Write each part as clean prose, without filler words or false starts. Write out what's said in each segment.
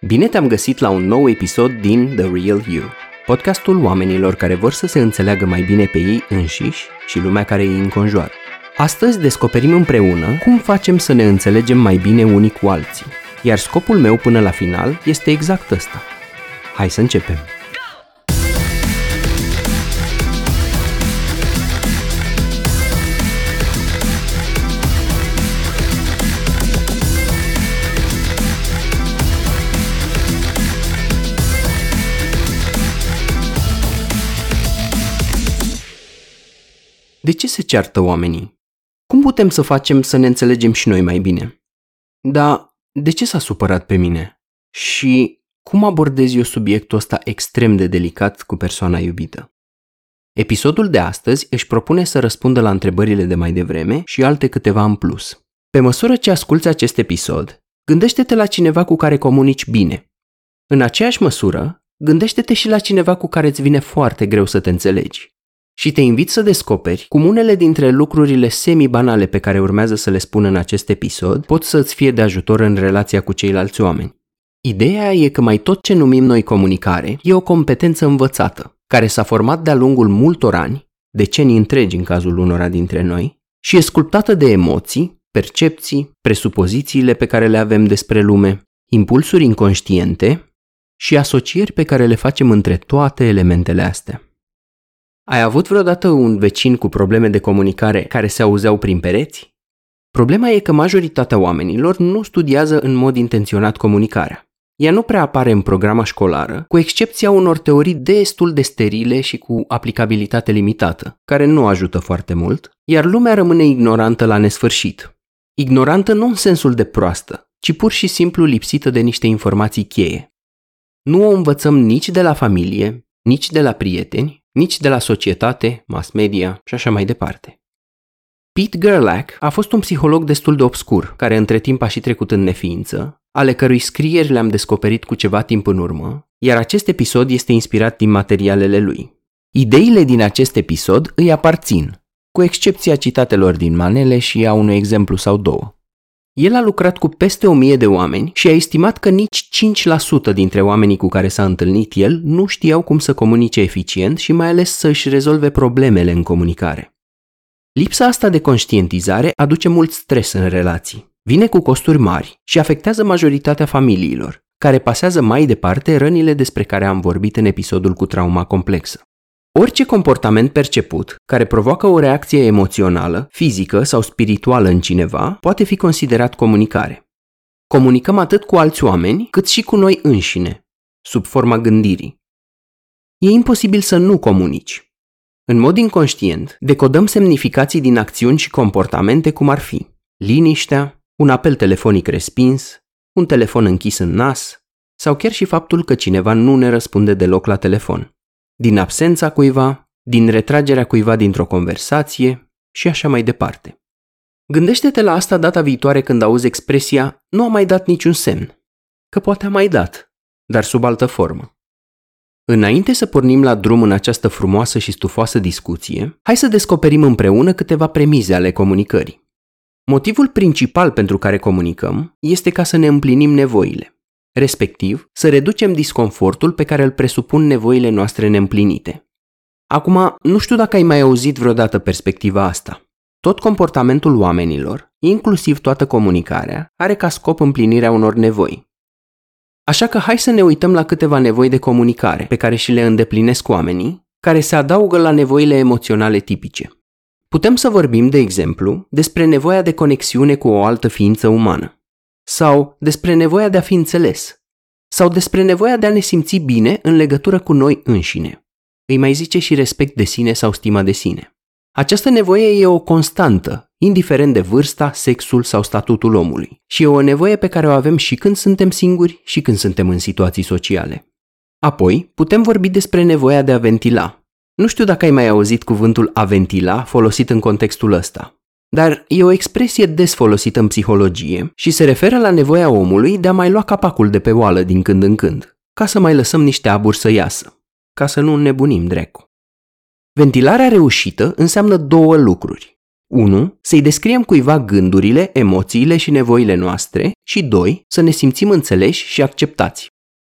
Bine te-am găsit la un nou episod din The Real You, podcastul oamenilor care vor să se înțeleagă mai bine pe ei înșiși și lumea care îi înconjoară. Astăzi descoperim împreună cum facem să ne înțelegem mai bine unii cu alții, iar scopul meu până la final este exact ăsta. Hai să începem! De ce se ceartă oamenii? Cum putem să facem să ne înțelegem și noi mai bine? Dar de ce s-a supărat pe mine? Și cum abordez eu subiectul ăsta extrem de delicat cu persoana iubită? Episodul de astăzi își propune să răspundă la întrebările de mai devreme și alte câteva în plus. Pe măsură ce asculți acest episod, gândește-te la cineva cu care comunici bine. În aceeași măsură, gândește-te și la cineva cu care îți vine foarte greu să te înțelegi. Și te invit să descoperi cum unele dintre lucrurile semi-banale pe care urmează să le spun în acest episod pot să-ți fie de ajutor în relația cu ceilalți oameni. Ideea e că mai tot ce numim noi comunicare e o competență învățată, care s-a format de-a lungul multor ani, decenii întregi în cazul unora dintre noi, și e sculptată de emoții, percepții, presupozițiile pe care le avem despre lume, impulsuri inconștiente și asocieri pe care le facem între toate elementele astea. Ai avut vreodată un vecin cu probleme de comunicare care se auzeau prin pereți? Problema e că majoritatea oamenilor nu studiază în mod intenționat comunicarea. Ea nu prea apare în programa școlară, cu excepția unor teorii destul de sterile și cu aplicabilitate limitată, care nu ajută foarte mult, iar lumea rămâne ignorantă la nesfârșit. Ignorantă nu în sensul de proastă, ci pur și simplu lipsită de niște informații cheie. Nu o învățăm nici de la familie, nici de la prieteni, nici de la societate, mass media și așa mai departe. Pete Gerlach a fost un psiholog destul de obscur, care între timp a și trecut în neființă, ale cărui scrieri le-am descoperit cu ceva timp în urmă, iar acest episod este inspirat din materialele lui. Ideile din acest episod îi aparțin, cu excepția citatelor din manele și a unui exemplu sau două. El a lucrat cu peste 1000 de oameni și a estimat că nici 5% dintre oamenii cu care s-a întâlnit el nu știau cum să comunice eficient și mai ales să își rezolve problemele în comunicare. Lipsa asta de conștientizare aduce mult stres în relații, vine cu costuri mari și afectează majoritatea familiilor, care pasează mai departe rănile despre care am vorbit în episodul cu trauma complexă. Orice comportament perceput care provoacă o reacție emoțională, fizică sau spirituală în cineva poate fi considerat comunicare. Comunicăm atât cu alți oameni cât și cu noi înșine, sub forma gândirii. E imposibil să nu comunici. În mod inconștient, decodăm semnificații din acțiuni și comportamente cum ar fi liniștea, un apel telefonic respins, un telefon închis în nas sau chiar și faptul că cineva nu ne răspunde deloc la telefon. Din absența cuiva, din retragerea cuiva dintr-o conversație și așa mai departe. Gândește-te la asta data viitoare când auzi expresia "nu a mai dat niciun semn", că poate a mai dat, dar sub altă formă. Înainte să pornim la drum în această frumoasă și stufoasă discuție, hai să descoperim împreună câteva premize ale comunicării. Motivul principal pentru care comunicăm este ca să ne împlinim nevoile. Respectiv, să reducem disconfortul pe care îl presupun nevoile noastre neîmplinite. Acum, nu știu dacă ai mai auzit vreodată perspectiva asta. Tot comportamentul oamenilor, inclusiv toată comunicarea, are ca scop împlinirea unor nevoi. Așa că hai să ne uităm la câteva nevoi de comunicare pe care și le îndeplinesc oamenii, care se adaugă la nevoile emoționale tipice. Putem să vorbim, de exemplu, despre nevoia de conexiune cu o altă ființă umană. Sau despre nevoia de a fi înțeles, sau despre nevoia de a ne simți bine în legătură cu noi înșine. Îi mai zice și respect de sine sau stima de sine. Această nevoie e o constantă, indiferent de vârsta, sexul sau statutul omului, și e o nevoie pe care o avem și când suntem singuri și când suntem în situații sociale. Apoi, putem vorbi despre nevoia de a ventila. Nu știu dacă ai mai auzit cuvântul a ventila folosit în contextul ăsta. Dar e o expresie des folosită în psihologie și se referă la nevoia omului de a mai lua capacul de pe oală din când în când, ca să mai lăsăm niște aburi să iasă, ca să nu înnebunim drecu. Ventilarea reușită înseamnă două lucruri. 1. Să-i descriem cuiva gândurile, emoțiile și nevoile noastre și 2. Să ne simțim înțeleși și acceptați.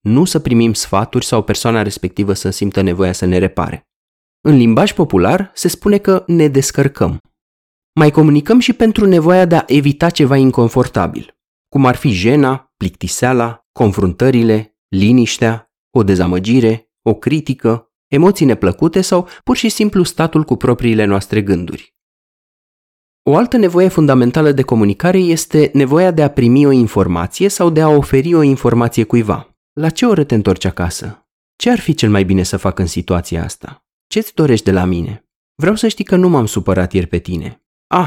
nu să primim sfaturi sau persoana respectivă să simtă nevoia să ne repare. În limbaj popular se spune că ne descărcăm. Mai comunicăm și pentru nevoia de a evita ceva inconfortabil, cum ar fi jena, plictiseala, confruntările, liniștea, o dezamăgire, o critică, emoții neplăcute sau pur și simplu statul cu propriile noastre gânduri. O altă nevoie fundamentală de comunicare este nevoia de a primi o informație sau de a oferi o informație cuiva. La ce oră te întorci acasă? Ce ar fi cel mai bine să fac în situația asta? Ce-ți dorești de la mine? Vreau să știi că nu m-am supărat ieri pe tine.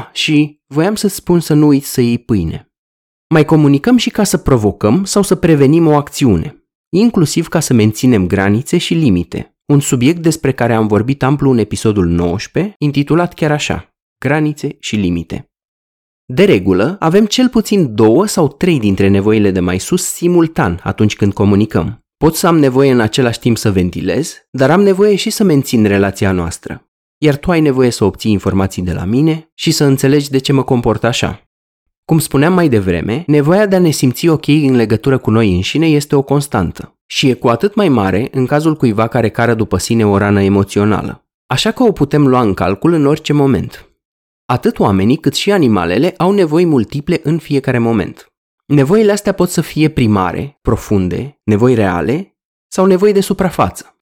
Și voiam să-ți spun să nu uiți să iei pâine. Mai comunicăm și ca să provocăm sau să prevenim o acțiune, inclusiv ca să menținem granițe și limite, un subiect despre care am vorbit amplu în episodul 19, intitulat chiar așa, granițe și limite. De regulă, avem cel puțin 2 sau 3 dintre nevoile de mai sus simultan atunci când comunicăm. Pot să am nevoie în același timp să ventilez, dar am nevoie și să mențin relația noastră. Iar tu ai nevoie să obții informații de la mine și să înțelegi de ce mă comport așa. Cum spuneam mai devreme, nevoia de a ne simți ok în legătură cu noi înșine este o constantă și e cu atât mai mare în cazul cuiva care cară după sine o rană emoțională. Așa că o putem lua în calcul în orice moment. Atât oamenii cât și animalele au nevoi multiple în fiecare moment. Nevoile astea pot să fie primare, profunde, nevoi reale sau nevoi de suprafață.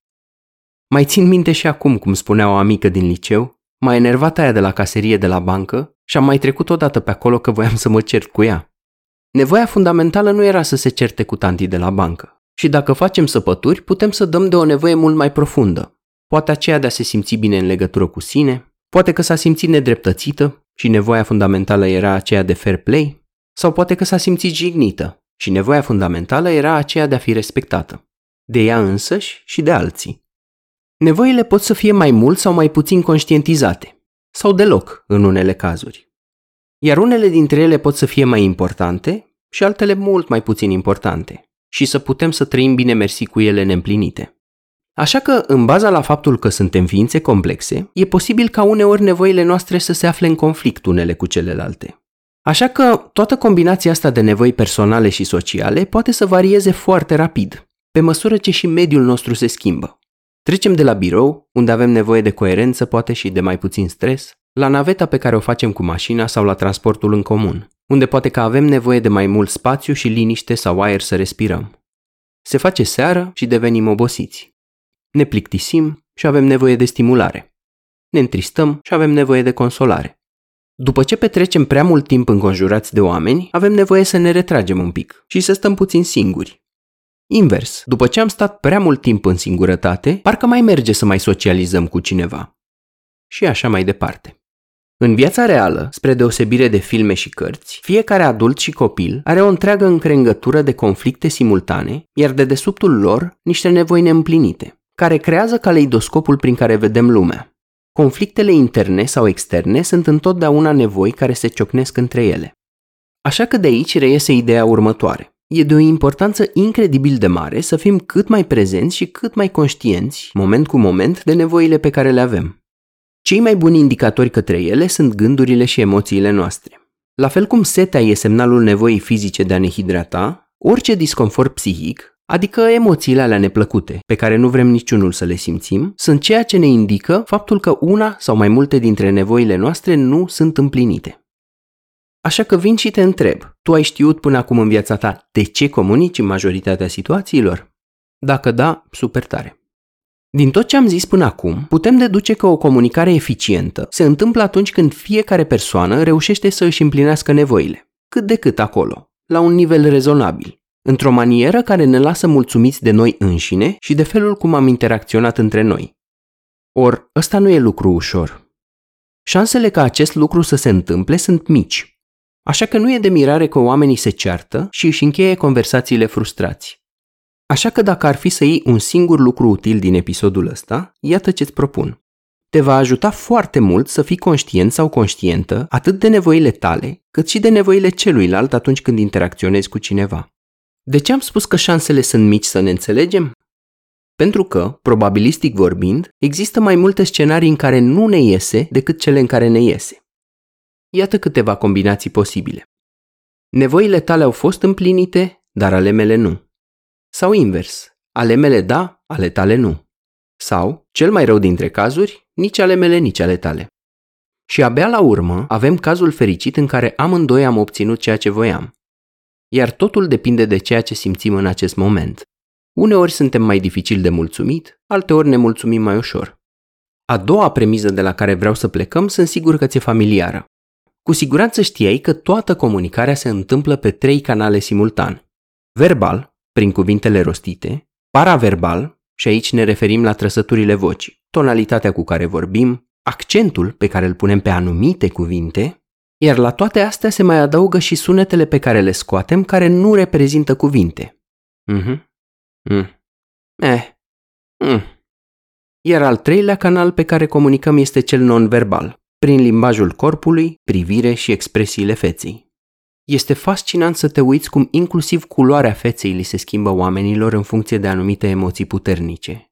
Mai țin minte și acum, cum spunea o amică din liceu, m-a enervat aia de la caserie de la bancă și am mai trecut odată pe acolo că voiam să mă cert cu ea. Nevoia fundamentală nu era să se certe cu tantii de la bancă. Și dacă facem săpături, putem să dăm de o nevoie mult mai profundă. Poate aceea de a se simți bine în legătură cu sine, poate că s-a simțit nedreptățită și nevoia fundamentală era aceea de fair play, sau poate că s-a simțit jignită și nevoia fundamentală era aceea de a fi respectată, de ea însăși și de alții. Nevoile pot să fie mai mult sau mai puțin conștientizate, sau deloc în unele cazuri. Iar unele dintre ele pot să fie mai importante și altele mult mai puțin importante și să putem să trăim bine mersi cu ele neîmplinite. Așa că, în baza la faptul că suntem ființe complexe, e posibil ca uneori nevoile noastre să se afle în conflict unele cu celelalte. Așa că toată combinația asta de nevoi personale și sociale poate să varieze foarte rapid, pe măsură ce și mediul nostru se schimbă. Trecem de la birou, unde avem nevoie de coerență, poate și de mai puțin stres, la naveta pe care o facem cu mașina sau la transportul în comun, unde poate că avem nevoie de mai mult spațiu și liniște sau aer să respirăm. Se face seară și devenim obosiți. Ne plictisim și avem nevoie de stimulare. Ne întristăm și avem nevoie de consolare. După ce petrecem prea mult timp înconjurați de oameni, avem nevoie să ne retragem un pic și să stăm puțin singuri. Invers, după ce am stat prea mult timp în singurătate, parcă mai merge să mai socializăm cu cineva. Și așa mai departe. În viața reală, spre deosebire de filme și cărți, fiecare adult și copil are o întreagă încrengătură de conflicte simultane, iar de dedesubtul lor niște nevoi neîmplinite, care creează caleidoscopul prin care vedem lumea. Conflictele interne sau externe sunt întotdeauna nevoi care se ciocnesc între ele. Așa că de aici reiese ideea următoare. E de o importanță incredibil de mare să fim cât mai prezenți și cât mai conștienți, moment cu moment, de nevoile pe care le avem. Cei mai buni indicatori către ele sunt gândurile și emoțiile noastre. La fel cum setea e semnalul nevoii fizice de a ne hidrata, orice disconfort psihic, adică emoțiile alea neplăcute, pe care nu vrem niciunul să le simțim, sunt ceea ce ne indică faptul că una sau mai multe dintre nevoile noastre nu sunt împlinite. Așa că vin și te întreb, tu ai știut până acum în viața ta de ce comunici în majoritatea situațiilor? Dacă da, super tare. Din tot ce am zis până acum, putem deduce că o comunicare eficientă se întâmplă atunci când fiecare persoană reușește să își împlinească nevoile, cât de cât acolo, la un nivel rezonabil, într-o manieră care ne lasă mulțumiți de noi înșine și de felul cum am interacționat între noi. Or, ăsta nu e lucru ușor. Șansele ca acest lucru să se întâmple sunt mici. Așa că nu e de mirare că oamenii se ceartă și își încheie conversațiile frustrați. Așa că dacă ar fi să iei un singur lucru util din episodul ăsta, iată ce-ți propun. Te va ajuta foarte mult să fii conștient sau conștientă atât de nevoile tale, cât și de nevoile celuilalt atunci când interacționezi cu cineva. De ce am spus că șansele sunt mici să ne înțelegem? Pentru că, probabilistic vorbind, există mai multe scenarii în care nu ne iese decât cele în care ne iese. Iată câteva combinații posibile. Nevoile tale au fost împlinite, dar ale mele nu. Sau invers, Ale mele da, ale tale nu. Sau, cel mai rău dintre cazuri, nici ale mele, nici ale tale. Și abia la urmă avem cazul fericit în care amândoi am obținut ceea ce voiam. Iar totul depinde de ceea ce simțim în acest moment. Uneori suntem mai dificil de mulțumit, alteori ne mulțumim mai ușor. A doua premiză de la care vreau să plecăm sunt sigur că ți-e familiară. Cu siguranță știai că toată comunicarea se întâmplă pe 3 canale simultan. Verbal, prin cuvintele rostite, paraverbal, și aici ne referim la trăsăturile vocii, tonalitatea cu care vorbim, accentul pe care îl punem pe anumite cuvinte, iar la toate astea se mai adaugă și sunetele pe care le scoatem care nu reprezintă cuvinte. Iar al 3-lea canal pe care comunicăm este cel non-verbal, prin limbajul corpului, privire și expresiile feței. Este fascinant să te uiți cum inclusiv culoarea feței li se schimbă oamenilor în funcție de anumite emoții puternice.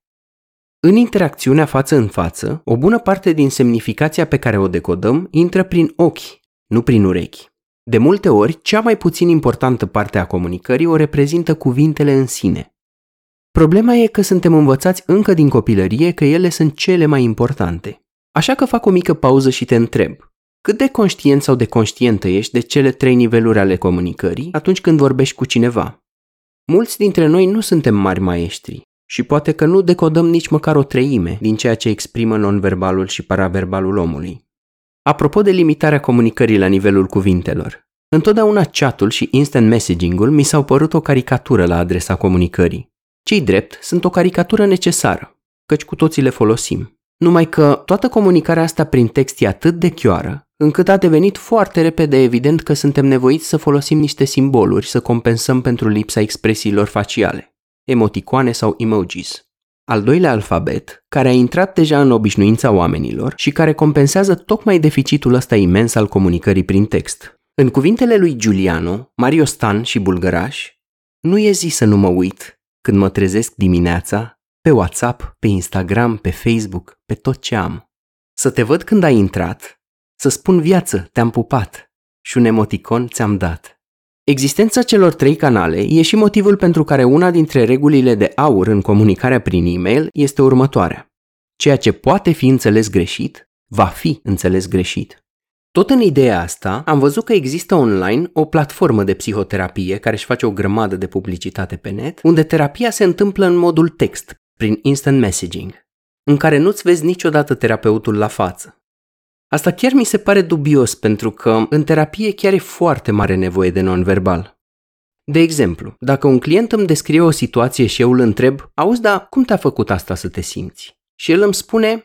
În interacțiunea față în față, o bună parte din semnificația pe care o decodăm intră prin ochi, nu prin urechi. De multe ori, cea mai puțin importantă parte a comunicării o reprezintă cuvintele în sine. Problema e că suntem învățați încă din copilărie că ele sunt cele mai importante. Așa că fac o mică pauză și te întreb, cât de conștient sau de conștientă ești de cele 3 niveluri ale comunicării atunci când vorbești cu cineva? Mulți dintre noi nu suntem mari maestri și poate că nu decodăm nici măcar o treime din ceea ce exprimă non-verbalul și paraverbalul omului. Apropo de limitarea comunicării la nivelul cuvintelor, întotdeauna chatul și instant messaging-ul mi s-au părut o caricatură la adresa comunicării. Ce-i drept, sunt o caricatură necesară, căci cu toții le folosim. Numai că toată comunicarea asta prin text e atât de chioară, încât a devenit foarte repede evident că suntem nevoiți să folosim niște simboluri să compensăm pentru lipsa expresiilor faciale, emoticoane sau emojis. Al 2-lea alfabet, care a intrat deja în obișnuința oamenilor și care compensează tocmai deficitul ăsta imens al comunicării prin text. În cuvintele lui Giuliano, Mario Stan și Bulgăraș, nu e zi să nu mă uit când mă trezesc dimineața, pe WhatsApp, pe Instagram, pe Facebook, pe tot ce am. Să te văd când ai intrat, să spun viață, te-am pupat și un emoticon ți-am dat. Existența celor 3 canale e și motivul pentru care una dintre regulile de aur în comunicarea prin e-mail este următoarea. Ceea ce poate fi înțeles greșit, va fi înțeles greșit. Tot în ideea asta, am văzut că există online o platformă de psihoterapie care își face o grămadă de publicitate pe net, unde terapia se întâmplă în modul text, prin instant messaging, în care nu-ți vezi niciodată terapeutul la față. Asta chiar mi se pare dubios pentru că în terapie chiar e foarte mare nevoie de non-verbal. De exemplu, dacă un client îmi descrie o situație și eu îl întreb, auzi, dar cum te-a făcut asta să te simți? Și el îmi spune,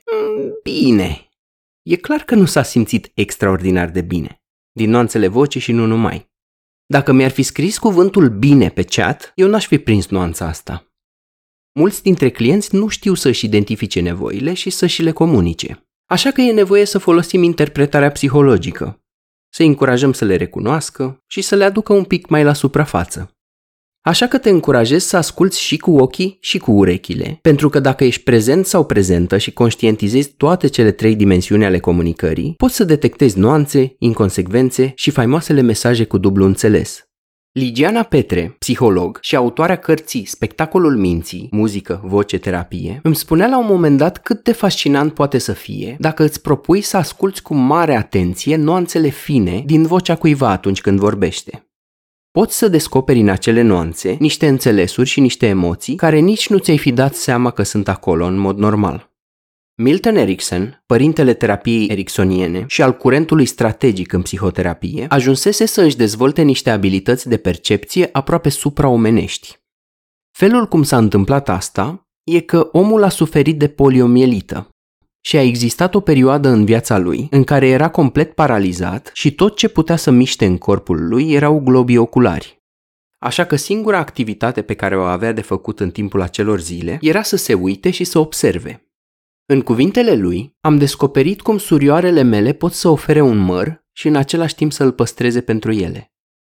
bine. E clar că nu s-a simțit extraordinar de bine, din nuanțele vocii și nu numai. Dacă mi-ar fi scris cuvântul bine pe chat, eu n-aș fi prins nuanța asta. Mulți dintre clienți nu știu să-și identifice nevoile și să-și le comunice. Așa că e nevoie să folosim interpretarea psihologică, să încurajăm să le recunoască și să le aducă un pic mai la suprafață. Așa că te încurajez să asculți și cu ochii și cu urechile, pentru că dacă ești prezent sau prezentă și conștientizezi toate cele 3 dimensiuni ale comunicării, poți să detectezi nuanțe, inconsecvențe și faimoasele mesaje cu dublu înțeles. Ligiana Petre, psiholog și autoarea cărții Spectacolul minții, muzică, voce, terapie, îmi spunea la un moment dat cât de fascinant poate să fie dacă îți propui să asculți cu mare atenție nuanțele fine din vocea cuiva atunci când vorbește. Poți să descoperi în acele nuanțe niște înțelesuri și niște emoții care nici nu ți-ai fi dat seama că sunt acolo în mod normal. Milton Erickson, părintele terapiei ericksoniene și al curentului strategic în psihoterapie, ajunsese să își dezvolte niște abilități de percepție aproape supraomenești. Felul cum s-a întâmplat asta e că omul a suferit de poliomielită și a existat o perioadă în viața lui în care era complet paralizat și tot ce putea să miște în corpul lui erau globii oculari. Așa că singura activitate pe care o avea de făcut în timpul acelor zile era să se uite și să observe. În cuvintele lui, am descoperit cum surioarele mele pot să ofere un măr și în același timp să îl păstreze pentru ele.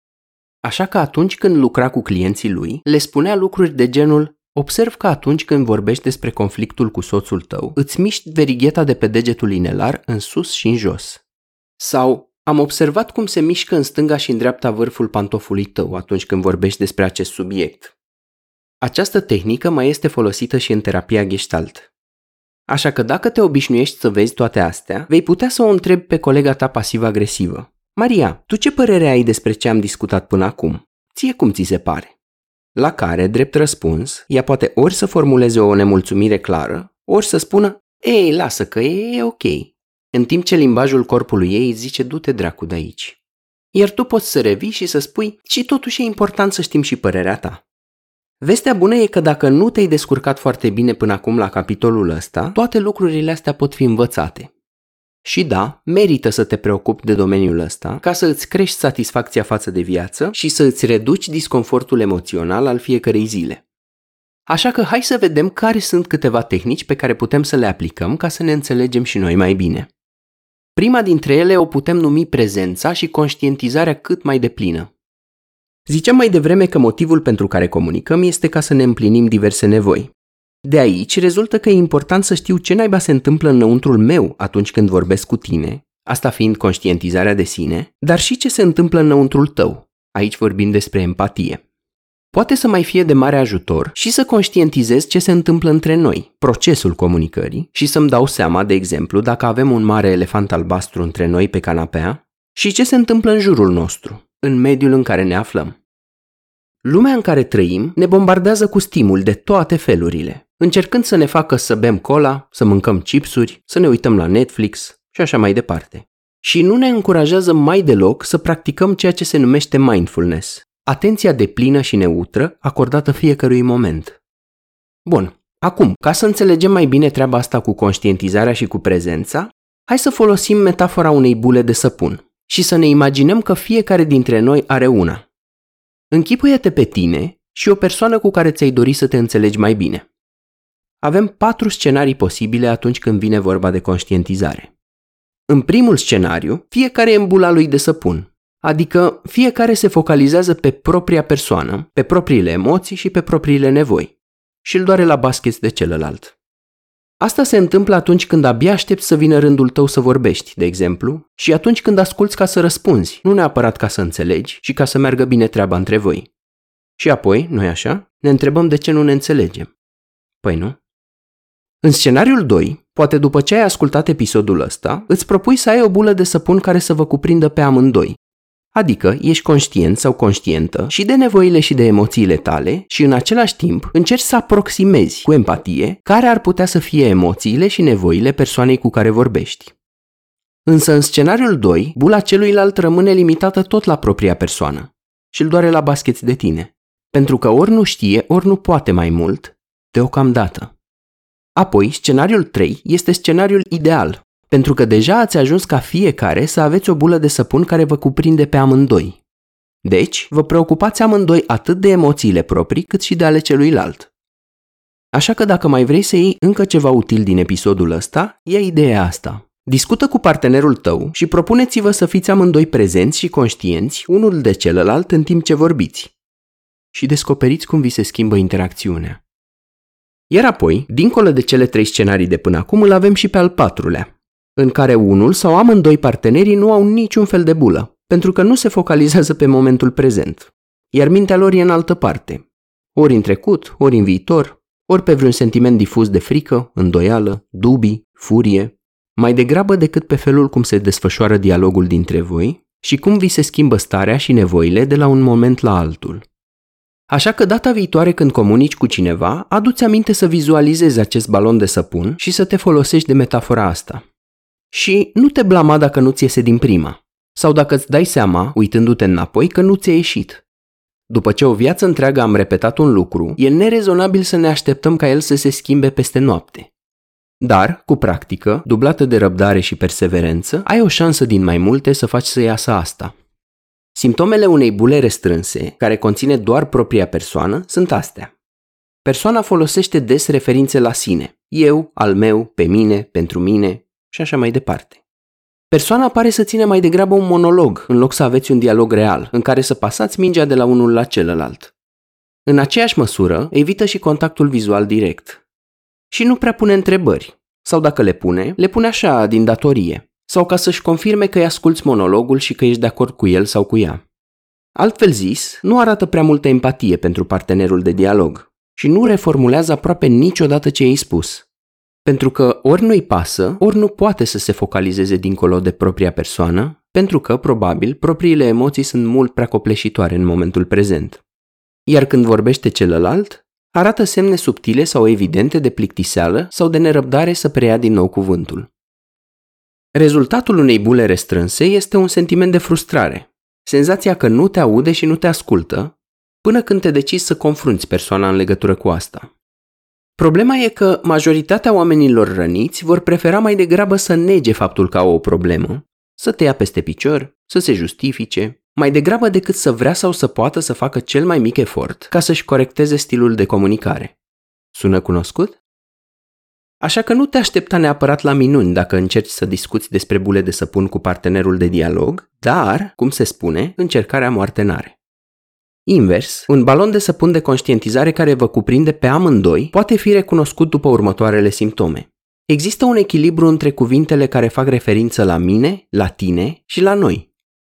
Așa că atunci când lucra cu clienții lui, le spunea lucruri de genul: observ că atunci când vorbești despre conflictul cu soțul tău, îți miști verigheta de pe degetul inelar în sus și în jos. Sau, am observat cum se mișcă în stânga și în dreapta vârful pantofului tău atunci când vorbești despre acest subiect. Această tehnică mai este folosită și în terapia Gestalt. Așa că dacă te obișnuiești să vezi toate astea, vei putea să o întrebi pe colega ta pasiv-agresivă. Maria, tu ce părere ai despre ce am discutat până acum? Ție cum ți se pare? La care, drept răspuns, ea poate ori să formuleze o nemulțumire clară, ori să spună, ei, lasă că e ok, în timp ce limbajul corpului ei zice, du-te dracu de aici. Iar tu poți să revii și să spui, și totuși e important să știm și părerea ta. Vestea bună e că dacă nu te-ai descurcat foarte bine până acum la capitolul ăsta, toate lucrurile astea pot fi învățate. Și da, merită să te preocupi de domeniul ăsta ca să îți crești satisfacția față de viață și să îți reduci disconfortul emoțional al fiecărei zile. Așa că hai să vedem care sunt câteva tehnici pe care putem să le aplicăm ca să ne înțelegem și noi mai bine. Prima dintre ele o putem numi prezența și conștientizarea cât mai deplină. Ziceam mai devreme că motivul pentru care comunicăm este ca să ne împlinim diverse nevoi. De aici rezultă că e important să știu ce naiba se întâmplă înăuntrul meu atunci când vorbesc cu tine, asta fiind conștientizarea de sine, dar și ce se întâmplă înăuntrul tău, aici vorbim despre empatie. Poate să mai fie de mare ajutor și să conștientizez ce se întâmplă între noi, procesul comunicării, și să-mi dau seama, de exemplu, dacă avem un mare elefant albastru între noi pe canapea și ce se întâmplă în jurul nostru, în mediul în care ne aflăm. Lumea în care trăim ne bombardează cu stimuli de toate felurile, încercând să ne facă să bem cola, să mâncăm chipsuri, să ne uităm la Netflix și așa mai departe. Și nu ne încurajează mai deloc să practicăm ceea ce se numește mindfulness, atenția deplină și neutră acordată fiecărui moment. Bun, acum, ca să înțelegem mai bine treaba asta cu conștientizarea și cu prezența, hai să folosim metafora unei bule de săpun și să ne imaginăm că fiecare dintre noi are una. Închipuie-te pe tine și o persoană cu care ți-ai dori să te înțelegi mai bine. Avem 4 scenarii posibile atunci când vine vorba de conștientizare. În primul scenariu, fiecare e în bula lui de săpun, adică fiecare se focalizează pe propria persoană, pe propriile emoții și pe propriile nevoi și îl doare la basket de celălalt. Asta se întâmplă atunci când abia aștepți să vină rândul tău să vorbești, de exemplu, și atunci când asculți ca să răspunzi, nu neapărat ca să înțelegi și ca să meargă bine treaba între voi. Și apoi, nu-i așa, ne întrebăm de ce nu ne înțelegem. Păi nu? În scenariul 2, poate după ce ai ascultat episodul ăsta, îți propui să ai o bulă de săpun care să vă cuprindă pe amândoi. Adică ești conștient sau conștientă și de nevoile și de emoțiile tale și în același timp încerci să aproximezi cu empatie care ar putea să fie emoțiile și nevoile persoanei cu care vorbești. Însă în scenariul 2, bula celuilalt rămâne limitată tot la propria persoană și îl doare la basket de tine, pentru că ori nu știe, ori nu poate mai mult, deocamdată. Apoi, scenariul 3 este scenariul ideal, pentru că deja ați ajuns ca fiecare să aveți o bulă de săpun care vă cuprinde pe amândoi. Deci, vă preocupați amândoi atât de emoțiile proprii cât și de ale celuilalt. Așa că dacă mai vrei să iei încă ceva util din episodul ăsta, ia ideea asta. Discută cu partenerul tău și propuneți-vă să fiți amândoi prezenți și conștienți unul de celălalt în timp ce vorbiți. Și descoperiți cum vi se schimbă interacțiunea. Iar apoi, dincolo de cele 3 scenarii de până acum, îl avem și pe al 4-lea, în care unul sau amândoi partenerii nu au niciun fel de bulă, pentru că nu se focalizează pe momentul prezent, iar mintea lor e în altă parte, ori în trecut, ori în viitor, ori pe vreun sentiment difuz de frică, îndoială, dubii, furie, mai degrabă decât pe felul cum se desfășoară dialogul dintre voi și cum vi se schimbă starea și nevoile de la un moment la altul. Așa că data viitoare când comunici cu cineva, adu-ți aminte să vizualizezi acest balon de săpun și să te folosești de metafora asta. Și nu te blama dacă nu ți iese din prima, sau dacă îți dai seama, uitându-te înapoi, că nu ți-a ieșit. După ce o viață întreagă am repetat un lucru, e nerezonabil să ne așteptăm ca el să se schimbe peste noapte. Dar, cu practică, dublată de răbdare și perseverență, ai o șansă din mai multe să faci să iasă asta. Simptomele unei bule restrânse, care conține doar propria persoană, sunt astea. Persoana folosește des referințe la sine, eu, al meu, pe mine, pentru mine și așa mai departe. Persoana pare să ține mai degrabă un monolog, în loc să aveți un dialog real, în care să pasați mingea de la unul la celălalt. În aceeași măsură, evită și contactul vizual direct. Și nu prea pune întrebări, sau dacă le pune așa, din datorie, sau ca să-și confirme că îi asculți monologul și că ești de acord cu el sau cu ea. Altfel zis, nu arată prea multă empatie pentru partenerul de dialog. și nu reformulează aproape niciodată ce i-ai spus. Pentru că ori nu-i pasă, ori nu poate să se focalizeze dincolo de propria persoană, pentru că, probabil, propriile emoții sunt mult prea copleșitoare în momentul prezent. Iar când vorbește celălalt, arată semne subtile sau evidente de plictiseală sau de nerăbdare să preia din nou cuvântul. Rezultatul unei bule restrânse este un sentiment de frustrare, senzația că nu te aude și nu te ascultă, până când te decizi să confrunți persoana în legătură cu asta. Problema e că majoritatea oamenilor răniți vor prefera mai degrabă să nege faptul că au o problemă, să te ia peste picior, să se justifice, mai degrabă decât să vrea sau să poată să facă cel mai mic efort ca să-și corecteze stilul de comunicare. Sună cunoscut? Așa că nu te aștepta neapărat la minuni dacă încerci să discuți despre bule de săpun cu partenerul de dialog, dar, cum se spune, încercarea moarte n-are. Invers, un balon de săpun de conștientizare care vă cuprinde pe amândoi poate fi recunoscut după următoarele simptome. Există un echilibru între cuvintele care fac referință la mine, la tine și la noi.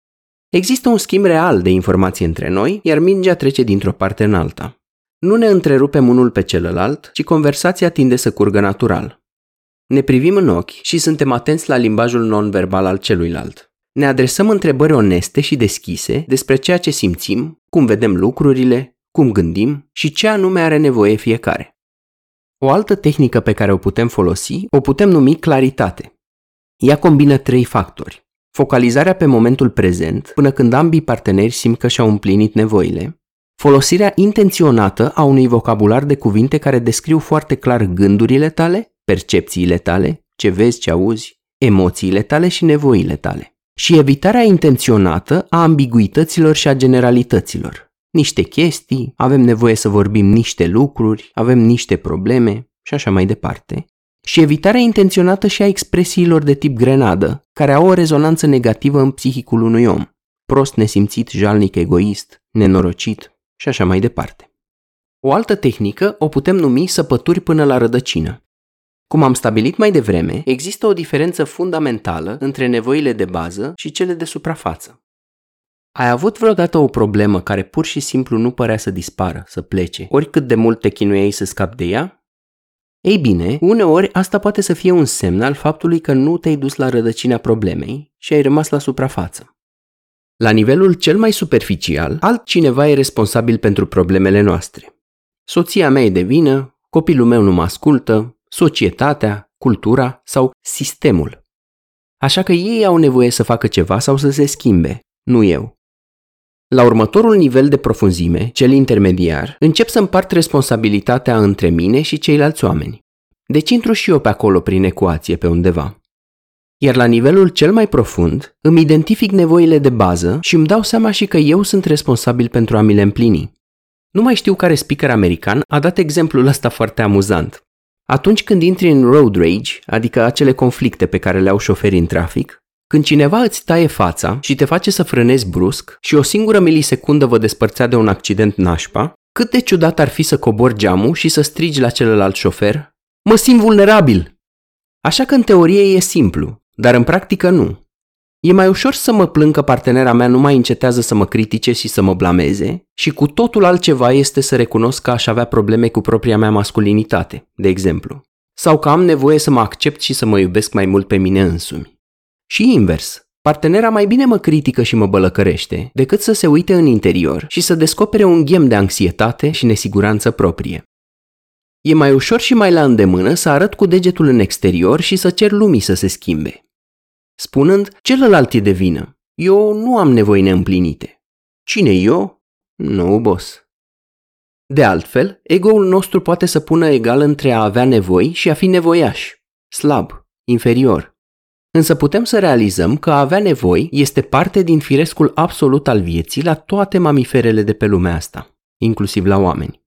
Există un schimb real de informații între noi, iar mingea trece dintr-o parte în alta. Nu ne întrerupem unul pe celălalt, ci conversația tinde să curgă natural. Ne privim în ochi și suntem atenți la limbajul non-verbal al celuilalt. Ne adresăm întrebări oneste și deschise despre ceea ce simțim, cum vedem lucrurile, cum gândim și ce anume are nevoie fiecare. O altă tehnică pe care o putem folosi o putem numi claritate. Ea combină 3 factori: focalizarea pe momentul prezent până când ambii parteneri simt că și-au împlinit nevoile, folosirea intenționată a unui vocabular de cuvinte care descriu foarte clar gândurile tale, percepțiile tale, ce vezi, ce auzi, emoțiile tale și nevoile tale, și evitarea intenționată a ambiguităților și a generalităților. Niște chestii, avem nevoie să vorbim niște lucruri, avem niște probleme și așa mai departe. Și evitarea intenționată și a expresiilor de tip grenadă, care au o rezonanță negativă în psihicul unui om. Prost, nesimțit, jalnic, egoist, nenorocit și așa mai departe. O altă tehnică o putem numi săpături până la rădăcină. Cum am stabilit mai devreme, există o diferență fundamentală între nevoile de bază și cele de suprafață. Ai avut vreodată o problemă care pur și simplu nu părea să dispară, să plece, oricât de mult te chinuiai să scapi de ea? Ei bine, uneori asta poate să fie un semn al faptului că nu te-ai dus la rădăcina problemei și ai rămas la suprafață. La nivelul cel mai superficial, altcineva e responsabil pentru problemele noastre. Soția mea e de vină, copilul meu nu mă ascultă, societatea, cultura sau sistemul. Așa că ei au nevoie să facă ceva sau să se schimbe, nu eu. La următorul nivel de profunzime, cel intermediar, încep să împart responsabilitatea între mine și ceilalți oameni. Deci intru și eu pe acolo prin ecuație pe undeva. Iar la nivelul cel mai profund, îmi identific nevoile de bază și îmi dau seama și că eu sunt responsabil pentru a mi le împlini. Nu mai știu care speaker american a dat exemplul ăsta foarte amuzant. Atunci când intri în road rage, adică acele conflicte pe care le au șoferii în trafic, când cineva îți taie fața și te face să frânezi brusc și o singură milisecundă vă despărțea de un accident nașpa, cât de ciudat ar fi să cobori geamul și să strigi la celălalt șofer: "Mă simt vulnerabil!" Așa că în teorie e simplu, dar în practică nu. E mai ușor să mă plâng că partenera mea nu mai încetează să mă critique și să mă blameze și cu totul altceva este să recunosc că aș avea probleme cu propria mea masculinitate, de exemplu, sau că am nevoie să mă accept și să mă iubesc mai mult pe mine însumi. Și invers, partenera mai bine mă critică și mă bălăcărește decât să se uite în interior și să descopere un ghem de anxietate și nesiguranță proprie. E mai ușor și mai la îndemână să arăt cu degetul în exterior și să cer lumii să se schimbe, spunând: celălalt e de vină, eu nu am nevoi neîmplinite. Cine eu? Nu, boss. De altfel, ego-ul nostru poate să pună egal între a avea nevoi și a fi nevoiaș, slab, inferior. Însă putem să realizăm că a avea nevoi este parte din firescul absolut al vieții la toate mamiferele de pe lumea asta, inclusiv la oameni.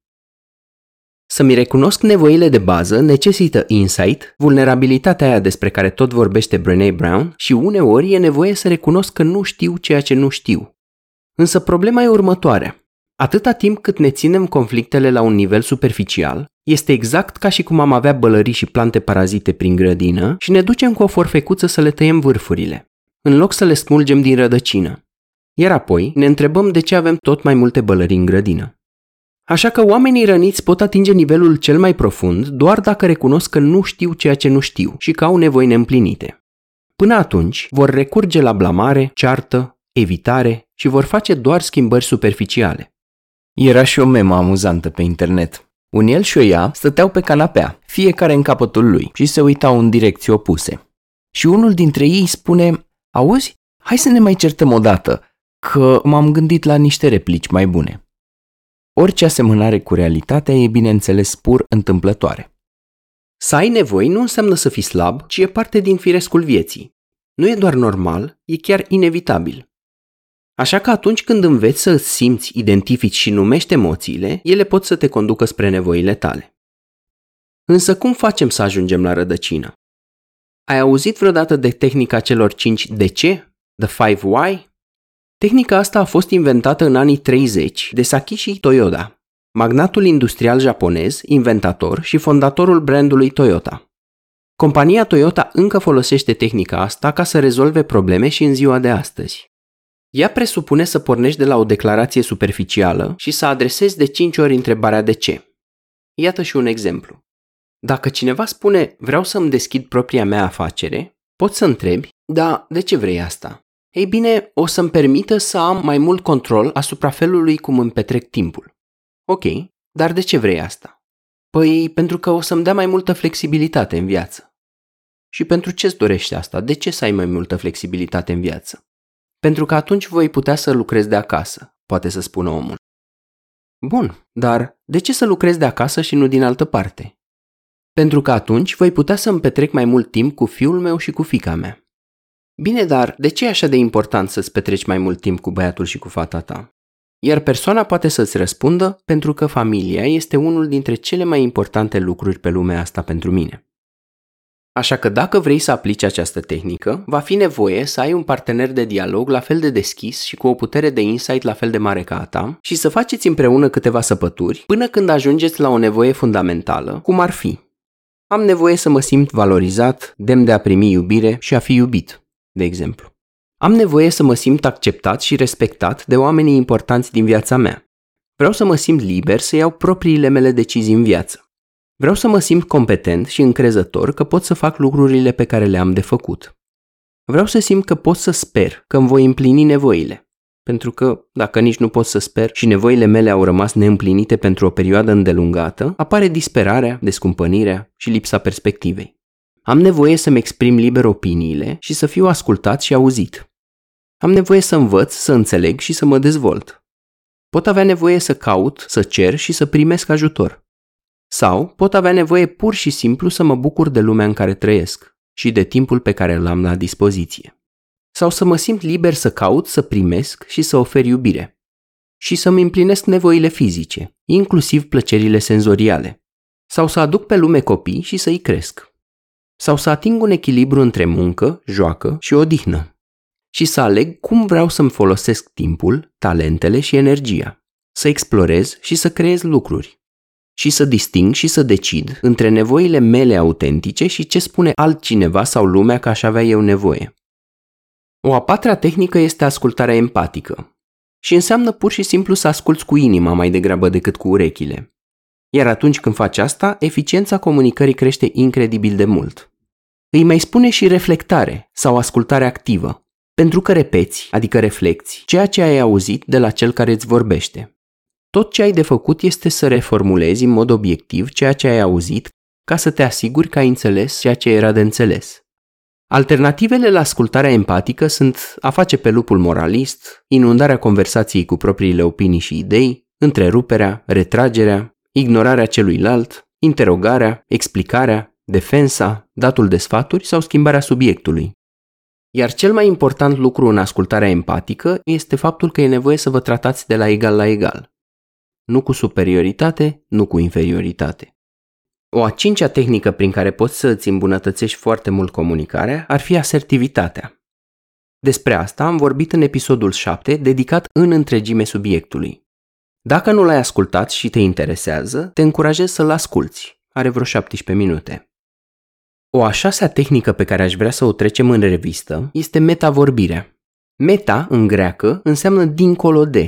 Să-mi recunosc nevoile de bază necesită insight, vulnerabilitatea aia despre care tot vorbește Brené Brown, și uneori e nevoie să recunosc că nu știu ceea ce nu știu. Însă problema e următoarea. Atâta timp cât ne ținem conflictele la un nivel superficial, este exact ca și cum am avea bălării și plante parazite prin grădină și ne ducem cu o forfecuță să le tăiem vârfurile, în loc să le smulgem din rădăcină. Iar apoi ne întrebăm de ce avem tot mai multe bălării în grădină. Așa că oamenii răniți pot atinge nivelul cel mai profund doar dacă recunosc că nu știu ceea ce nu știu și că au nevoi neîmplinite. Până atunci, vor recurge la blamare, ceartă, evitare și vor face doar schimbări superficiale. Era și o memă amuzantă pe internet. Un el și o ea stăteau pe canapea, fiecare în capătul lui, și se uitau în direcții opuse. Și unul dintre ei spune: "Auzi, hai să ne mai certăm odată, că m-am gândit la niște replici mai bune." Orice asemănare cu realitatea e bineînțeles pur întâmplătoare. Să ai nevoi nu înseamnă să fii slab, ci e parte din firescul vieții. Nu e doar normal, e chiar inevitabil. Așa că atunci când înveți să îți simți, identifici și numești emoțiile, ele pot să te conducă spre nevoile tale. Însă cum facem să ajungem la rădăcină? Ai auzit vreodată de tehnica celor 5 de ce? The 5 why? Tehnica asta a fost inventată în anii 30 de Sakichi Toyoda, magnatul industrial japonez, inventator și fondatorul brandului Toyota. Compania Toyota încă folosește tehnica asta ca să rezolve probleme și în ziua de astăzi. Ea presupune să pornești de la o declarație superficială și să adresezi de 5 ori întrebarea de ce. Iată și un exemplu. Dacă cineva spune: "Vreau să-mi deschid propria mea afacere", poți să întrebi: "Da, de ce vrei asta?" Ei bine, o să-mi permită să am mai mult control asupra felului cum îmi petrec timpul. Ok, dar de ce vrei asta? Păi pentru că o să-mi dea mai multă flexibilitate în viață. Și pentru ce-ți dorești asta? De ce să ai mai multă flexibilitate în viață? Pentru că atunci voi putea să lucrez de acasă, poate să spună omul. Bun, dar de ce să lucrez de acasă și nu din altă parte? Pentru că atunci voi putea să-mi petrec mai mult timp cu fiul meu și cu fiica mea. Bine, dar de ce e așa de important să-ți petreci mai mult timp cu băiatul și cu fata ta? Iar persoana poate să-ți răspundă: pentru că familia este unul dintre cele mai importante lucruri pe lumea asta pentru mine. Așa că dacă vrei să aplici această tehnică, va fi nevoie să ai un partener de dialog la fel de deschis și cu o putere de insight la fel de mare ca a ta și să faceți împreună câteva săpături până când ajungeți la o nevoie fundamentală, cum ar fi: am nevoie să mă simt valorizat, demn de a primi iubire și a fi iubit, de exemplu. Am nevoie să mă simt acceptat și respectat de oamenii importanți din viața mea. Vreau să mă simt liber să iau propriile mele decizii în viață. Vreau să mă simt competent și încrezător că pot să fac lucrurile pe care le am de făcut. Vreau să simt că pot să sper că îmi voi împlini nevoile. Pentru că, dacă nici nu pot să sper și nevoile mele au rămas neîmplinite pentru o perioadă îndelungată, apare disperarea, descumpănirea și lipsa perspectivei. Am nevoie să-mi exprim liber opiniile și să fiu ascultat și auzit. Am nevoie să învăț, să înțeleg și să mă dezvolt. Pot avea nevoie să caut, să cer și să primesc ajutor. Sau pot avea nevoie pur și simplu să mă bucur de lumea în care trăiesc și de timpul pe care îl am la dispoziție. Sau să mă simt liber să caut, să primesc și să ofer iubire. Și să-mi împlinesc nevoile fizice, inclusiv plăcerile senzoriale. Sau să aduc pe lume copii și să-i cresc. Sau să ating un echilibru între muncă, joacă și odihnă. Și să aleg cum vreau să-mi folosesc timpul, talentele și energia. Să explorez și să creez lucruri. Și să disting și să decid între nevoile mele autentice și ce spune altcineva sau lumea că aș avea eu nevoie. O a patra tehnică este ascultarea empatică și înseamnă pur și simplu să asculți cu inima mai degrabă decât cu urechile. Iar atunci când faci asta, eficiența comunicării crește incredibil de mult. Îi mai spune și reflectare sau ascultare activă, pentru că repeți, adică reflecți, ceea ce ai auzit de la cel care îți vorbește. Tot ce ai de făcut este să reformulezi în mod obiectiv ceea ce ai auzit ca să te asiguri că ai înțeles ceea ce era de înțeles. Alternativele la ascultarea empatică sunt a face pe lupul moralist, inundarea conversației cu propriile opinii și idei, întreruperea, retragerea, ignorarea celuilalt, interogarea, explicarea, defensa, datul de sfaturi sau schimbarea subiectului. Iar cel mai important lucru în ascultarea empatică este faptul că e nevoie să vă tratați de la egal la egal. Nu cu superioritate, nu cu inferioritate. O a cincea tehnică prin care poți să îți îmbunătățești foarte mult comunicarea ar fi asertivitatea. Despre asta am vorbit în episodul 7, dedicat în întregime subiectului. Dacă nu l-ai ascultat și te interesează, te încurajez să-l asculți. Are vreo 17 minute. O a șasea tehnică pe care aș vrea să o trecem în revistă este metavorbirea. Meta, în greacă, înseamnă dincolo de.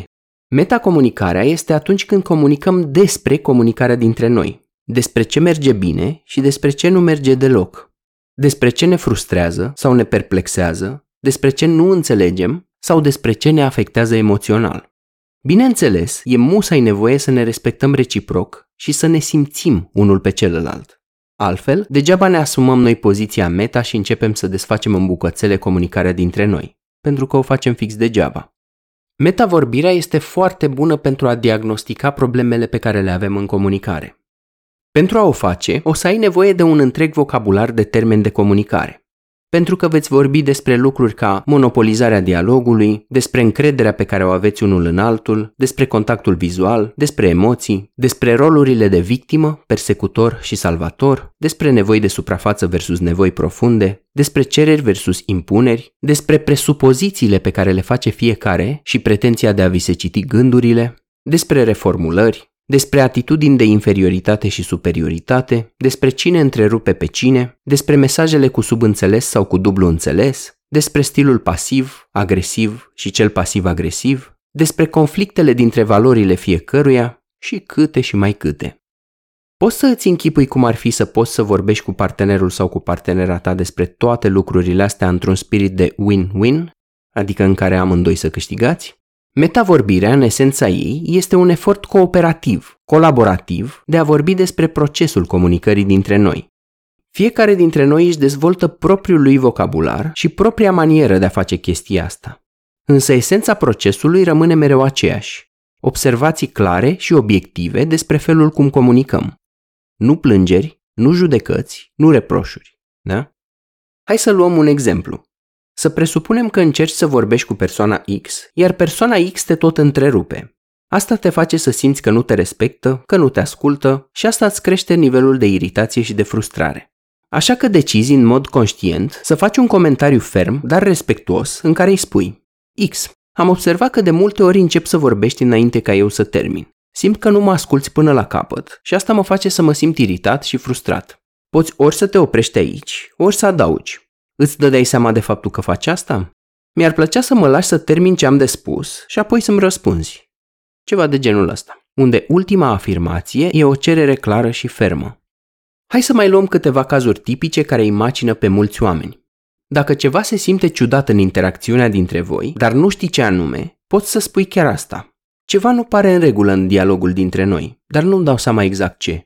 Metacomunicarea este atunci când comunicăm despre comunicarea dintre noi, despre ce merge bine și despre ce nu merge deloc, despre ce ne frustrează sau ne perplexează, despre ce nu înțelegem sau despre ce ne afectează emoțional. Bineînțeles, e musai nevoie să ne respectăm reciproc și să ne simțim unul pe celălalt. Altfel, degeaba ne asumăm noi poziția meta și începem să desfacem în bucățele comunicarea dintre noi, pentru că o facem fix degeaba. Metavorbirea este foarte bună pentru a diagnostica problemele pe care le avem în comunicare. Pentru a o face, o să ai nevoie de un întreg vocabular de termeni de comunicare. Pentru că veți vorbi despre lucruri ca monopolizarea dialogului, despre încrederea pe care o aveți unul în altul, despre contactul vizual, despre emoții, despre rolurile de victimă, persecutor și salvator, despre nevoi de suprafață versus nevoi profunde, despre cereri versus impuneri, despre presupozițiile pe care le face fiecare și pretenția de a vi se citi gândurile, despre reformulări, despre atitudini de inferioritate și superioritate, despre cine întrerupe pe cine, despre mesajele cu subînțeles sau cu dublu înțeles, despre stilul pasiv, agresiv și cel pasiv-agresiv, despre conflictele dintre valorile fiecăruia și câte și mai câte. Poți să îți închipui cum ar fi să poți să vorbești cu partenerul sau cu partenera ta despre toate lucrurile astea într-un spirit de win-win, adică în care amândoi să câștigați? Metavorbirea, în esența ei, este un efort cooperativ, colaborativ, de a vorbi despre procesul comunicării dintre noi. Fiecare dintre noi își dezvoltă propriul lui vocabular și propria manieră de a face chestia asta. Însă esența procesului rămâne mereu aceeași. Observații clare și obiective despre felul cum comunicăm. Nu plângeri, nu judecăți, nu reproșuri. Da? Hai să luăm un exemplu. Să presupunem că încerci să vorbești cu persoana X, iar persoana X te tot întrerupe. Asta te face să simți că nu te respectă, că nu te ascultă și asta îți crește nivelul de iritație și de frustrare. Așa că decizi în mod conștient să faci un comentariu ferm, dar respectuos, în care îi spui: X, am observat că de multe ori încep să vorbești înainte ca eu să termin. Simt că nu mă asculți până la capăt și asta mă face să mă simt iritat și frustrat. Poți ori să te oprești aici, ori să adaugi. Îți dădeai seama de faptul că faci asta? Mi-ar plăcea să mă lași să termin ce am de spus și apoi să-mi răspunzi. Ceva de genul ăsta, unde ultima afirmație e o cerere clară și fermă. Hai să mai luăm câteva cazuri tipice care îi macină pe mulți oameni. Dacă ceva se simte ciudat în interacțiunea dintre voi, dar nu știi ce anume, poți să spui chiar asta. Ceva nu pare în regulă în dialogul dintre noi, dar nu-mi dau seama exact ce.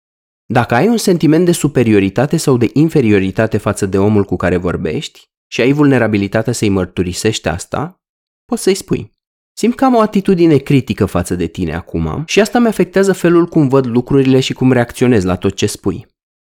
Dacă ai un sentiment de superioritate sau de inferioritate față de omul cu care vorbești și ai vulnerabilitatea să-i mărturisești asta, poți să-i spui: simt că am o atitudine critică față de tine acum și asta mi afectează felul cum văd lucrurile și cum reacționez la tot ce spui.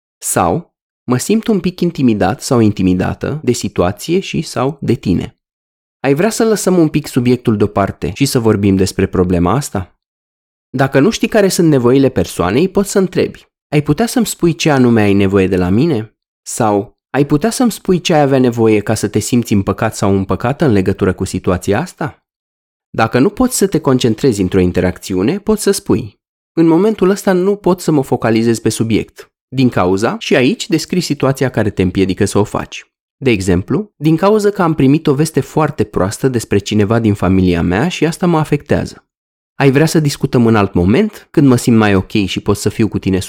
Sau, mă simt un pic intimidat sau intimidată de situație și sau de tine. Ai vrea să lăsăm un pic subiectul deoparte și să vorbim despre problema asta? Dacă nu știi care sunt nevoile persoanei, poți să întrebi: ai putea să-mi spui ce anume ai nevoie de la mine? Sau ai putea să-mi spui ce ai avea nevoie ca să te simți împăcat sau împăcată în legătură cu situația asta? Dacă nu poți să te concentrezi într-o interacțiune, poți să spui: în momentul ăsta nu pot să mă focalizez pe subiect. Din cauza, și aici descrii situația care te împiedică să o faci. De exemplu, din cauza că am primit o veste foarte proastă despre cineva din familia mea și asta mă afectează. Ai vrea să discutăm în alt moment, când mă simt mai ok și pot să fiu cu tine 100%?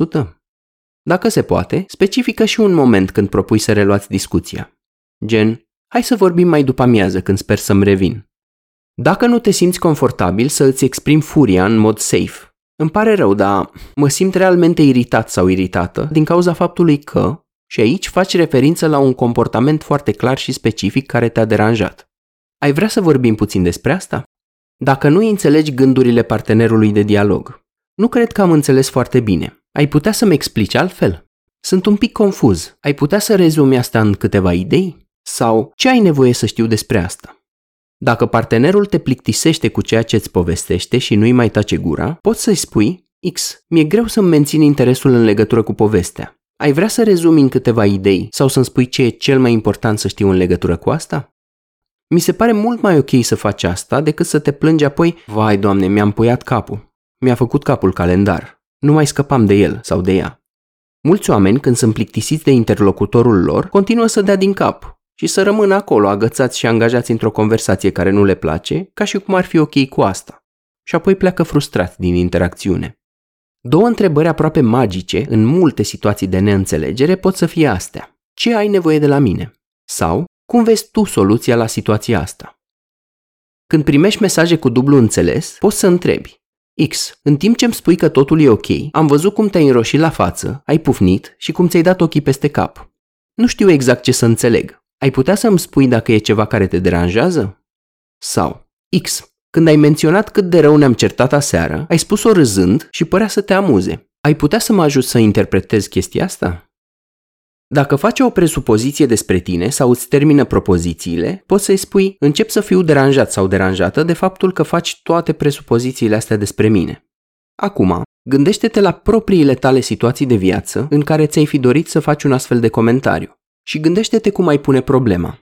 Dacă se poate, specifică și un moment când propui să reluați discuția. Gen: hai să vorbim mai după amiază când sper să-mi revin. Dacă nu te simți confortabil să îți exprimi furia în mod safe, îmi pare rău, dar mă simt realmente iritat sau iritată din cauza faptului că, și aici faci referință la un comportament foarte clar și specific care te-a deranjat. Ai vrea să vorbim puțin despre asta? Dacă nu înțelegi gândurile partenerului de dialog, nu cred că am înțeles foarte bine. Ai putea să-mi explici altfel? Sunt un pic confuz. Ai putea să rezumi asta în câteva idei? Sau ce ai nevoie să știu despre asta? Dacă partenerul te plictisește cu ceea ce îți povestește și nu-i mai tace gura, poți să-i spui: X, mi-e greu să-mi mențin interesul în legătură cu povestea. Ai vrea să rezumi în câteva idei sau să-mi spui ce e cel mai important să știu în legătură cu asta? Mi se pare mult mai ok să faci asta decât să te plângi apoi: vai, Doamne, mi-am puiat capul. Mi-a făcut capul calendar. Nu mai scăpam de el sau de ea. Mulți oameni, când sunt plictisiți de interlocutorul lor, continuă să dea din cap și să rămână acolo agățați și angajați într-o conversație care nu le place, ca și cum ar fi ok cu asta. și apoi pleacă frustrat din interacțiune. 2 întrebări aproape magice în multe situații de neînțelegere pot să fie astea. Ce ai nevoie de la mine? Sau, cum vezi tu soluția la situația asta? Când primești mesaje cu dublu înțeles, poți să întrebi: X, în timp ce îmi spui că totul e ok, am văzut cum te-ai înroșit la față, ai pufnit și cum ți-ai dat ochii peste cap. Nu știu exact ce să înțeleg. Ai putea să îmi spui dacă e ceva care te deranjează? Sau: X, când ai menționat cât de rău ne-am certat aseară, ai spus-o râzând și părea să te amuze. Ai putea să mă ajut să interpretez chestia asta? Dacă faci o presupoziție despre tine sau îți termină propozițiile, poți să-i spui: încep să fiu deranjat sau deranjată de faptul că faci toate presupozițiile astea despre mine. Acum, gândește-te la propriile tale situații de viață în care ți-ai fi dorit să faci un astfel de comentariu și gândește-te cum ai pune problema.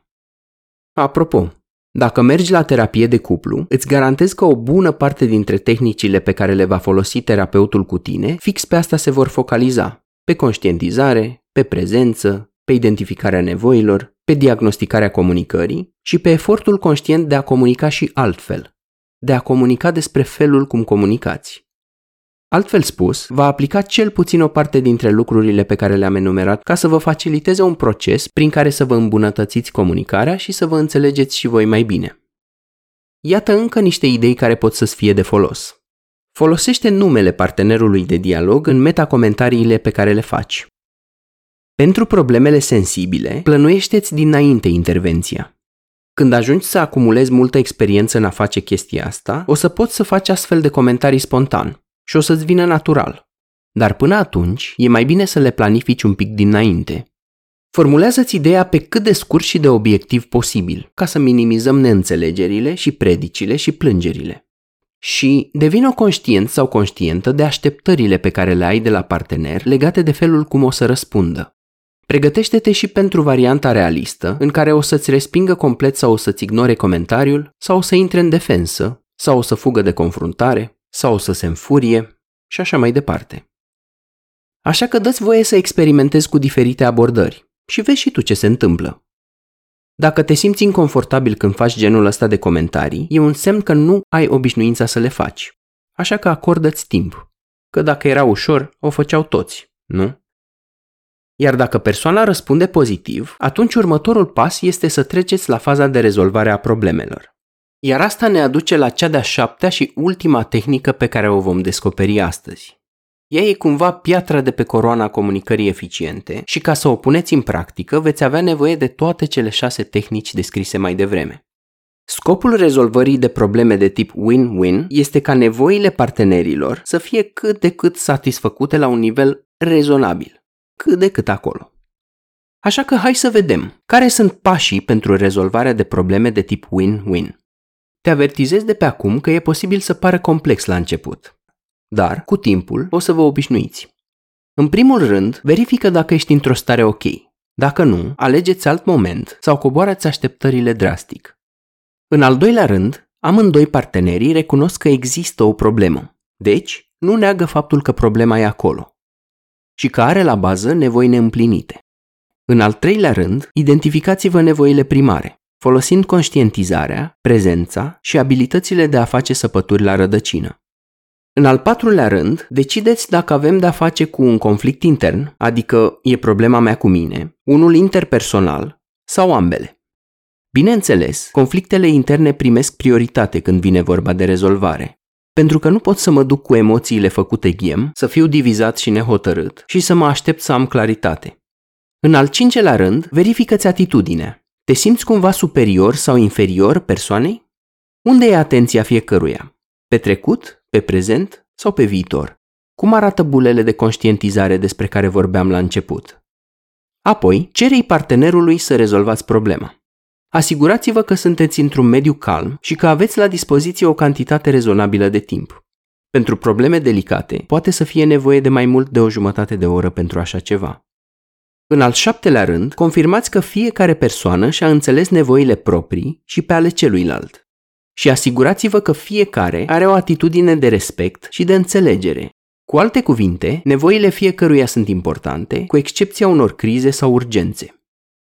Apropo, dacă mergi la terapie de cuplu, îți garantez că o bună parte dintre tehnicile pe care le va folosi terapeutul cu tine, fix pe asta se vor focaliza: pe conștientizare, pe prezență, pe identificarea nevoilor, pe diagnosticarea comunicării și pe efortul conștient de a comunica și altfel, de a comunica despre felul cum comunicați. Altfel spus, va aplica cel puțin o parte dintre lucrurile pe care le-am enumerat ca să vă faciliteze un proces prin care să vă îmbunătățiți comunicarea și să vă înțelegeți și voi mai bine. Iată încă niște idei care pot să-ți fie de folos. Folosește numele partenerului de dialog în metacomentariile pe care le faci. Pentru problemele sensibile, plănuiește-ți dinainte intervenția. Când ajungi să acumulezi multă experiență în a face chestia asta, o să poți să faci astfel de comentarii spontan și o să-ți vină natural. Dar până atunci, e mai bine să le planifici un pic dinainte. Formulează-ți ideea pe cât de scurt și de obiectiv posibil, ca să minimizăm neînțelegerile și predicile și plângerile. Și devină conștient sau conștientă de așteptările pe care le ai de la partener legate de felul cum o să răspundă. Pregătește-te și pentru varianta realistă, în care o să-ți respingă complet sau o să-ți ignore comentariul, sau o să intre în defensă, sau o să fugă de confruntare, sau o să se înfurie și așa mai departe. Așa că dă-ți voie să experimentezi cu diferite abordări și vezi și tu ce se întâmplă. Dacă te simți inconfortabil când faci genul ăsta de comentarii, e un semn că nu ai obișnuința să le faci. Așa că acordă-ți timp. Că dacă era ușor, o făceau toți, nu? Iar dacă persoana răspunde pozitiv, atunci următorul pas este să treceți la faza de rezolvare a problemelor. Iar asta ne aduce la cea de-a 7-a și ultima tehnică pe care o vom descoperi astăzi. Ea e cumva piatra de pe coroana comunicării eficiente și ca să o puneți în practică veți avea nevoie de toate cele 6 tehnici descrise mai devreme. Scopul rezolvării de probleme de tip win-win este ca nevoile partenerilor să fie cât de cât satisfăcute la un nivel rezonabil, cât de cât acolo. Așa că hai să vedem care sunt pașii pentru rezolvarea de probleme de tip win-win. Te avertizez de pe acum că e posibil să pară complex la început, dar cu timpul o să vă obișnuiți. În primul rând, verifică dacă ești într-o stare ok. Dacă nu, alegeți alt moment sau coboară-ți așteptările drastic. În al doilea rând, amândoi partenerii recunosc că există o problemă, deci nu neagă faptul că problema e acolo și că are la bază nevoi neîmplinite. În al treilea rând, identificați-vă nevoile primare, folosind conștientizarea, prezența și abilitățile de a face săpături la rădăcină. În al patrulea rând, decideți dacă avem de-a face cu un conflict intern, adică e problema mea cu mine, unul interpersonal sau ambele. Bineînțeles, conflictele interne primesc prioritate când vine vorba de rezolvare, pentru că nu pot să mă duc cu emoțiile făcute ghem, să fiu divizat și nehotărât și să mă aștept să am claritate. În al 5-lea rând, verifică-ți atitudinea. Te simți cumva superior sau inferior persoanei? Unde e atenția fiecăruia? Pe trecut, pe prezent sau pe viitor? Cum arată bulele de conștientizare despre care vorbeam la început? Apoi, cere-i partenerului să rezolvați problema. Asigurați-vă că sunteți într-un mediu calm și că aveți la dispoziție o cantitate rezonabilă de timp. Pentru probleme delicate, poate să fie nevoie de mai mult de o jumătate de oră pentru așa ceva. În al 7-lea rând, confirmați că fiecare persoană și-a înțeles nevoile proprii și pe ale celuilalt. Și asigurați-vă că fiecare are o atitudine de respect și de înțelegere. Cu alte cuvinte, nevoile fiecăruia sunt importante, cu excepția unor crize sau urgențe.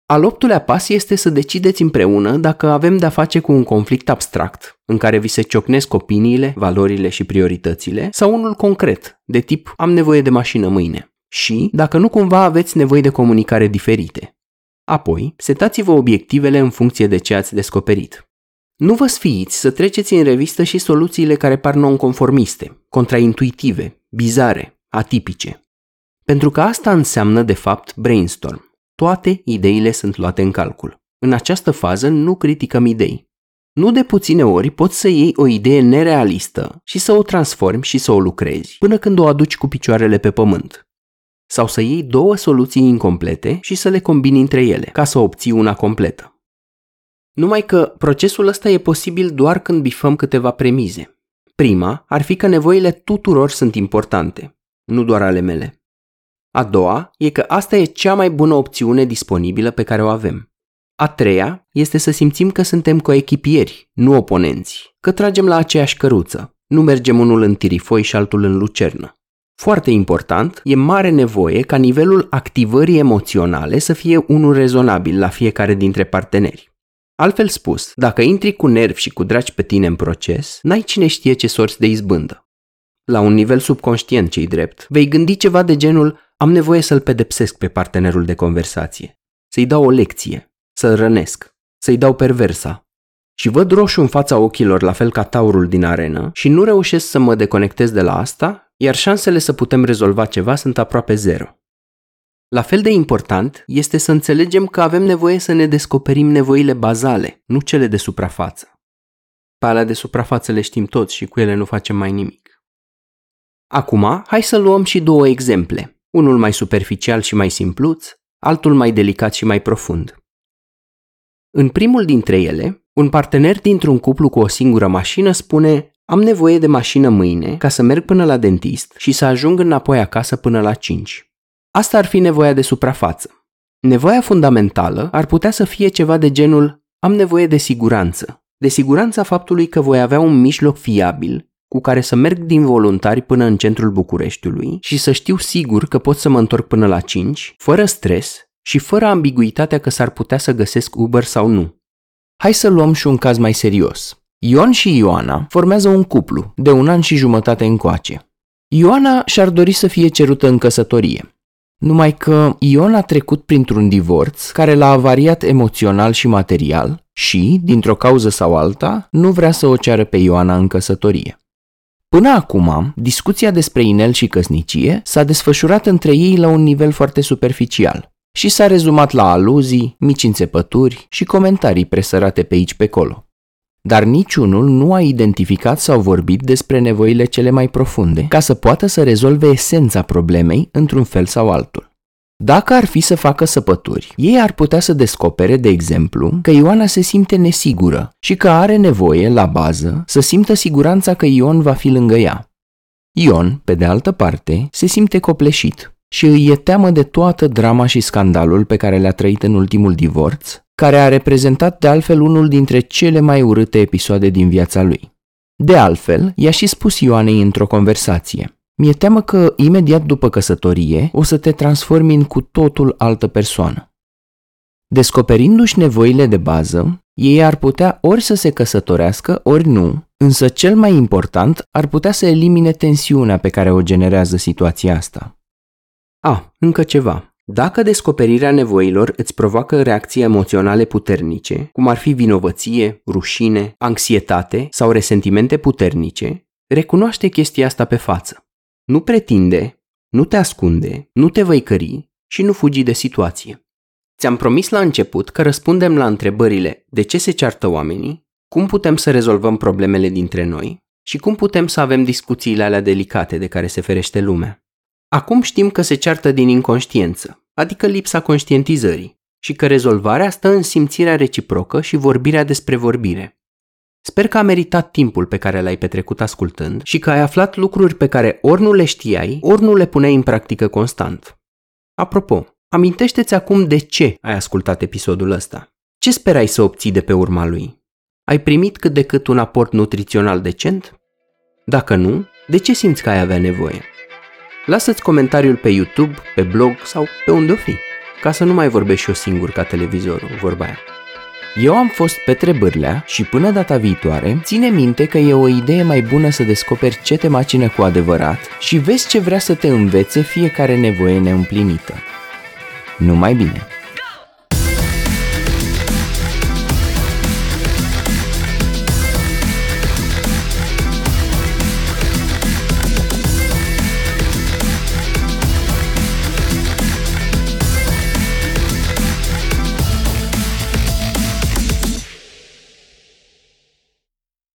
Al 8-lea pas este să decideți împreună dacă avem de-a face cu un conflict abstract, în care vi se ciocnesc opiniile, valorile și prioritățile, sau unul concret, de tip am nevoie de mașină mâine, și dacă nu cumva aveți nevoi de comunicare diferite. Apoi, setați-vă obiectivele în funcție de ce ați descoperit. Nu vă sfiiți să treceți în revistă și soluțiile care par nonconformiste, contraintuitive, bizare, atipice. Pentru că asta înseamnă, de fapt, brainstorm. Toate ideile sunt luate în calcul. În această fază nu criticăm idei. Nu de puține ori poți să iei o idee nerealistă și să o transformi și să o lucrezi până când o aduci cu picioarele pe pământ. Sau să iei 2 soluții incomplete și să le combini între ele, ca să obții una completă. Numai că procesul ăsta e posibil doar când bifăm câteva premize. Prima ar fi că nevoile tuturor sunt importante, nu doar ale mele. A doua e că asta e cea mai bună opțiune disponibilă pe care o avem. A treia este să simțim că suntem coechipieri, nu oponenți, că tragem la aceeași căruță, nu mergem unul în tirifoi și altul în lucernă. Foarte important, e mare nevoie ca nivelul activării emoționale să fie unul rezonabil la fiecare dintre parteneri. Altfel spus, dacă intri cu nervi și cu dragi pe tine în proces, n-ai cine știe ce sorți de izbândă. La un nivel subconștient, ce-i drept, vei gândi ceva de genul am nevoie să-l pedepsesc pe partenerul de conversație, să-i dau o lecție, să-l rănesc, să-i dau perversa. Și văd roșu în fața ochilor la fel ca taurul din arenă și nu reușesc să mă deconectez de la asta, iar șansele să putem rezolva ceva sunt aproape zero. La fel de important este să înțelegem că avem nevoie să ne descoperim nevoile bazale, nu cele de suprafață. Pe alea de suprafață le știm toți și cu ele nu facem mai nimic. Acum, hai să luăm și 2 exemple. Unul mai superficial și mai simpluț, altul mai delicat și mai profund. În primul dintre ele, un partener dintr-un cuplu cu o singură mașină spune am nevoie de mașină mâine ca să merg până la dentist și să ajung înapoi acasă până la 5. Asta ar fi nevoia de suprafață. Nevoia fundamentală ar putea să fie ceva de genul am nevoie de siguranță. De siguranța faptului că voi avea un mijloc fiabil cu care să merg din voluntari până în centrul Bucureștiului și să știu sigur că pot să mă întorc până la 5, fără stres și fără ambiguitatea că s-ar putea să găsesc Uber sau nu. Hai să luăm și un caz mai serios. Ion și Ioana formează un cuplu de 1 an și jumătate încoace. Ioana și-ar dori să fie cerută în căsătorie. Numai că Ion a trecut printr-un divorț care l-a avariat emoțional și material și, dintr-o cauză sau alta, nu vrea să o ceară pe Ioana în căsătorie. Până acum, discuția despre inel și căsnicie s-a desfășurat între ei la un nivel foarte superficial și s-a rezumat la aluzii, mici înțepături și comentarii presărate pe aici pe acolo. Dar niciunul nu a identificat sau vorbit despre nevoile cele mai profunde ca să poată să rezolve esența problemei într-un fel sau altul. Dacă ar fi să facă săpături, ei ar putea să descopere, de exemplu, că Ioana se simte nesigură și că are nevoie, la bază, să simtă siguranța că Ion va fi lângă ea. Ion, pe de altă parte, se simte copleșit și îi e teamă de toată drama și scandalul pe care le-a trăit în ultimul divorț, care a reprezentat de altfel unul dintre cele mai urâte episoade din viața lui. De altfel, i-a și spus Ioanei într-o conversație: mi-e teamă că imediat după căsătorie o să te transformi în cu totul altă persoană. Descoperindu-și nevoile de bază, ei ar putea ori să se căsătorească, ori nu, însă cel mai important ar putea să elimine tensiunea pe care o generează situația asta. Încă ceva. Dacă descoperirea nevoilor îți provoacă reacții emoționale puternice, cum ar fi vinovăție, rușine, anxietate sau resentimente puternice, recunoaște chestia asta pe față. Nu pretinde, nu te ascunde, nu te văicări și nu fugi de situație. Ți-am promis la început că răspundem la întrebările de ce se ceartă oamenii, cum putem să rezolvăm problemele dintre noi și cum putem să avem discuțiile alea delicate de care se ferește lumea. Acum știm că se ceartă din inconștiență, adică lipsa conștientizării, și că rezolvarea stă în simțirea reciprocă și vorbirea despre vorbire. Sper că a meritat timpul pe care l-ai petrecut ascultând și că ai aflat lucruri pe care ori nu le știai, ori nu le puneai în practică constant. Apropo, amintește-ți acum de ce ai ascultat episodul ăsta. Ce sperai să obții de pe urma lui? Ai primit cât de cât un aport nutrițional decent? Dacă nu, de ce simți că ai avea nevoie? Lasă-ți comentariul pe YouTube, pe blog sau pe unde o fi. ca să nu mai vorbesc și eu singur ca televizorul, vorba aia. Eu am fost Petre Bârlea și până data viitoare, ține minte că e o idee mai bună să descoperi ce te macină cu adevărat și vezi ce vrea să te învețe fiecare nevoie neîmplinită. Numai bine!